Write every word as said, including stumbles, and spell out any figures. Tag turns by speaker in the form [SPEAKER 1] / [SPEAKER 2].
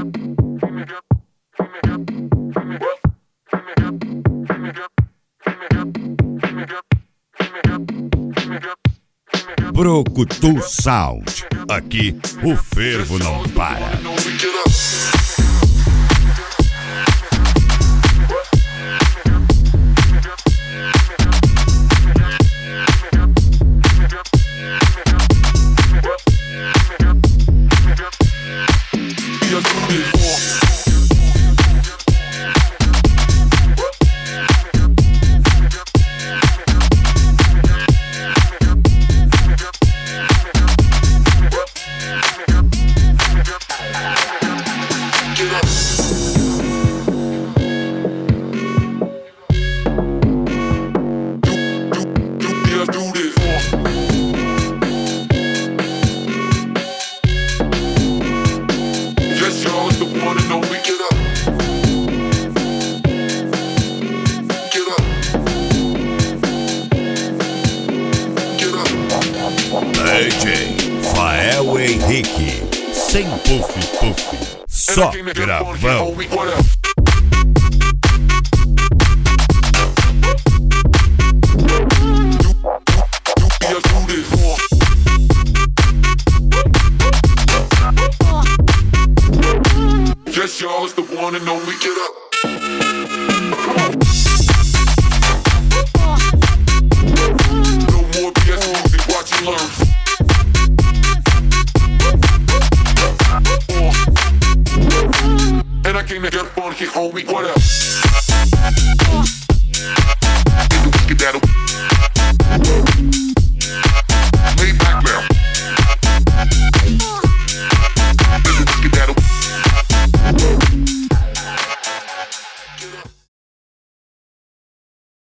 [SPEAKER 1] Brucutu Sound. Aqui o fervo não para. D J Fael Henrique, sem puff puff, só gravão.
[SPEAKER 2] Just y'all is the one and only, get up. No more B S music, watch and learn. And I came to get funky, homie, what up?